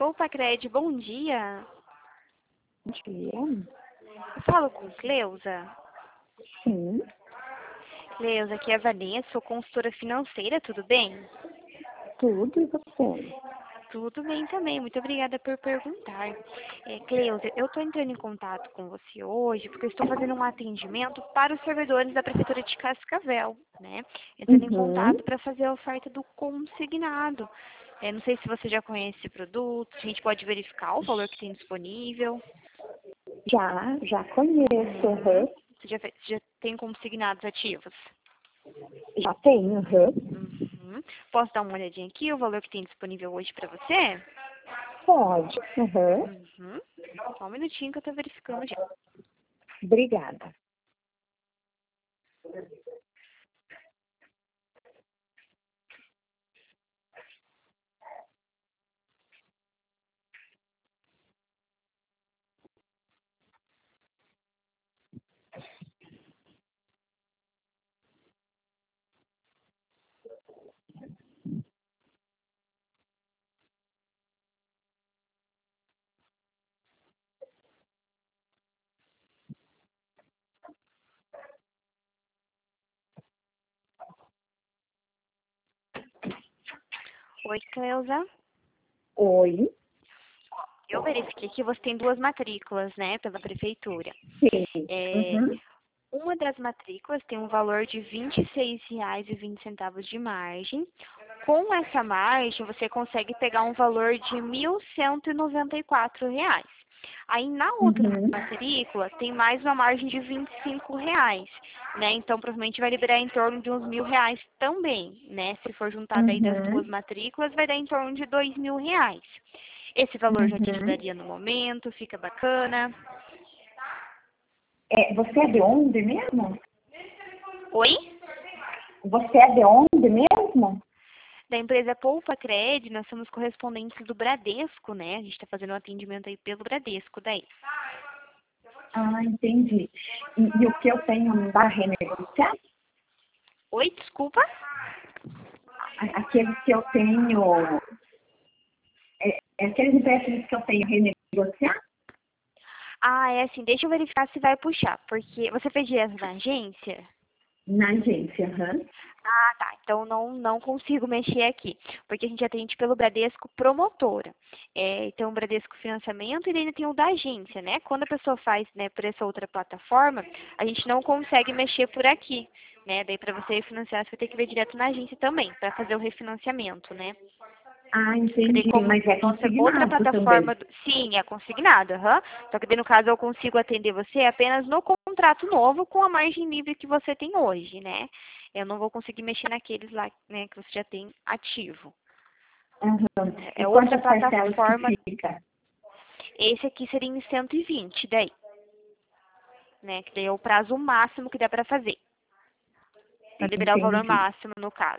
Poupa-Cred, bom dia. Bom dia. Eu falo com Cleusa. Sim, Cleusa, aqui é a Vanessa, sou consultora financeira, tudo bem? tudo e você? Tudo bem também, muito obrigada por perguntar. Cleusa, eu estou entrando em contato com você hoje porque eu estou fazendo um atendimento para os servidores da Prefeitura de Cascavel, né? Entrando em contato para fazer a oferta do consignado. Não sei se você já conhece esse produto, a gente pode verificar o valor que tem disponível. Já conheço, uhum. Você já tem consignados ativos? Já tenho, Uhum. Posso dar uma olhadinha aqui, o valor que tem disponível hoje para você? Pode, Uhum. Só um minutinho que eu estou verificando já. Obrigada. Oi, Cleusa. Oi. Eu verifiquei que você tem duas matrículas, né, pela prefeitura. Sim. Uma das matrículas tem um valor de R$ 26,20 de margem. Com essa margem, você consegue pegar um valor de R$ 1.194. Aí, na outra matrícula, tem mais uma margem de R$ 25, né? Então, provavelmente vai liberar em torno de uns R$ 1.000 também, né? Se for juntar daí das duas matrículas, vai dar em torno de R$ 2.000. Esse valor já te ajudaria no momento, fica bacana. Você é de onde mesmo? Oi? Você é de onde mesmo? Da empresa Poupa-Cred, nós somos correspondentes do Bradesco, né? A gente está fazendo um atendimento aí pelo Bradesco daí. Ah, entendi. E o que eu tenho não dá renegociar? Oi, desculpa? Aqueles que eu tenho... aqueles empréstimos que eu tenho renegociar? Ah, é assim, deixa eu verificar se vai puxar, porque você fez direto na agência? Na agência, Ah, tá. Então não consigo mexer aqui, porque a gente atende pelo Bradesco Promotora. Então, o Bradesco Financiamento e ainda tem o da agência, né? Quando a pessoa faz, né, por essa outra plataforma, a gente não consegue mexer por aqui, né? Daí, para você refinanciar, você vai ter que ver direto na agência também, para fazer o refinanciamento, né? Ah, Porque daí, entendi. como Mas é nossa outra consignado também. plataforma... Sim, é consignado, Só que daí, no caso, eu consigo atender você apenas no contrato novo com a margem livre que você tem hoje, né? Eu não vou conseguir mexer naqueles lá, né, que você já tem ativo. E É outra quantas parcelas plataforma. que fica? Esse aqui seria em 120 daí, né? Que daí é o prazo máximo que dá para fazer. Para liberar o valor Entendi. máximo, no caso.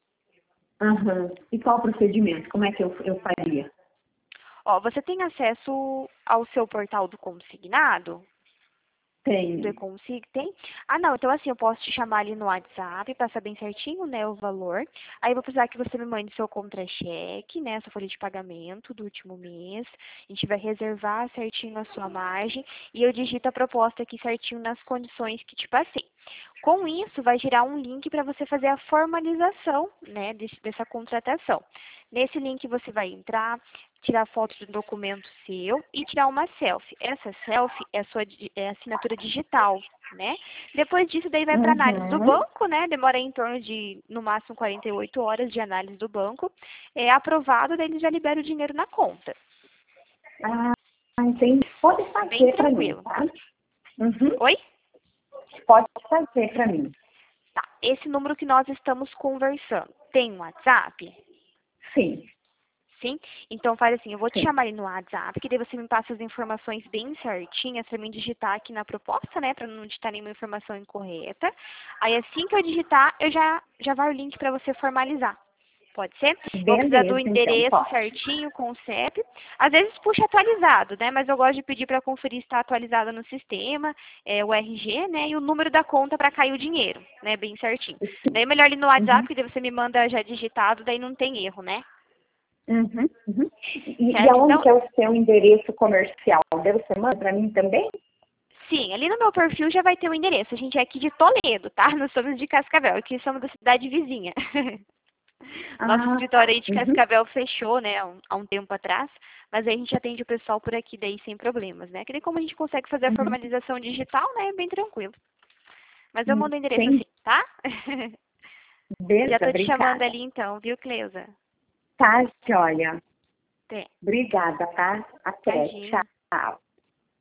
E qual o procedimento? Como é que eu faria? Ó, você tem acesso ao seu portal do consignado? Do Tenho. Econsig, tem? Ah, não, então assim, eu posso te chamar ali no WhatsApp, passar bem certinho, né, o valor. Aí eu vou precisar que você me mande seu contra-cheque, né, sua folha de pagamento do último mês. A gente vai reservar certinho a sua margem e eu digito a proposta aqui certinho nas condições que te passei. Com isso, vai gerar um link para você fazer a formalização, né, dessa contratação. Nesse link você vai entrar, tirar foto do documento seu e tirar uma selfie. Essa selfie é a sua assinatura digital, né? Depois disso, daí vai para análise do banco, né? Demora em torno de, no máximo, 48 horas de análise do banco. É aprovado, daí eles já liberam o dinheiro na conta. Ah, entendi. Pode Bem fazer para mim, tranquilo. tá? Oi? Pode fazer para mim. Tá. Esse número que nós estamos conversando, tem um WhatsApp? Sim, Sim? Então faz assim, eu vou te sim. chamar ali no WhatsApp, que daí você me passa as informações bem certinhas para mim digitar aqui na proposta, né? Para não digitar nenhuma informação incorreta. Aí assim que eu digitar, já vai o link para você formalizar. Pode ser? Eu vou precisar do Beleza, então, endereço pode. certinho, com o CEP. Às vezes puxa atualizado, né? Mas eu gosto de pedir para conferir se está atualizado no sistema, o RG, né? E o número da conta para cair o dinheiro, né? Bem certinho. Daí é melhor ali no WhatsApp, que daí você me manda já digitado, daí não tem erro, né? Uhum, uhum. E Certo? aonde Então, que é o seu endereço comercial? Deve ser manda para mim também? sim, ali no meu perfil já vai ter o endereço. A gente é aqui de Toledo, tá? Nós somos de Cascavel, aqui somos da cidade vizinha. Nosso Ah, escritório tá. aí de Uhum, Cascavel fechou, né, há um tempo atrás, mas aí a gente atende o pessoal por aqui daí sem problemas, né? Que nem como a gente consegue fazer a uhum. formalização digital, né, é bem tranquilo. Mas eu mando o endereço Entendi. assim, tá? Já Beleza, tô te chamando obrigada. ali então, viu, Cleusa? Tá, joia. Até. Obrigada, tá? Até. Imagina. Tchau.